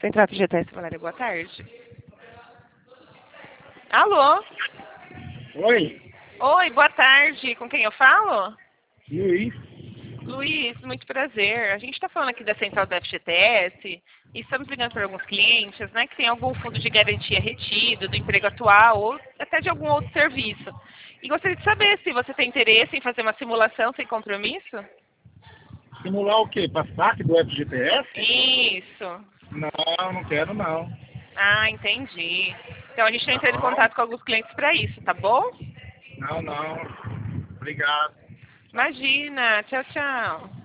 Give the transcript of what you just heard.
Central FGTS, Valéria, boa tarde. Alô? Oi, Oi, boa tarde. Com quem eu falo? Luiz. Luiz, muito prazer. A gente está falando aqui da Central da FGTS e estamos ligando para alguns clientes, né, que tem algum fundo de garantia retido do emprego atual ou até de algum outro serviço. E gostaria de saber se você tem interesse em fazer uma simulação sem compromisso? Simular o quê? Para saque do FGTS? Isso. Não, não quero não. Ah, entendi. Então a gente está entrando em Não, contato com alguns clientes para isso, tá bom? não, não. Obrigado. Imagina. Tchau, tchau.